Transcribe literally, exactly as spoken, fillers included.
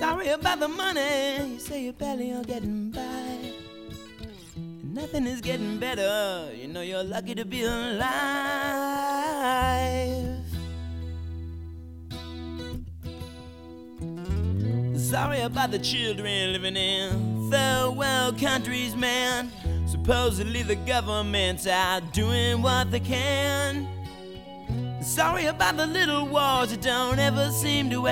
Sorry about the money, you say you're barely are getting by. And nothing is getting better, you know you're lucky to be alive. Sorry about the children living in third world countries, man. Supposedly the governments are doing what they can. Sorry about the little wars that don't ever seem to end.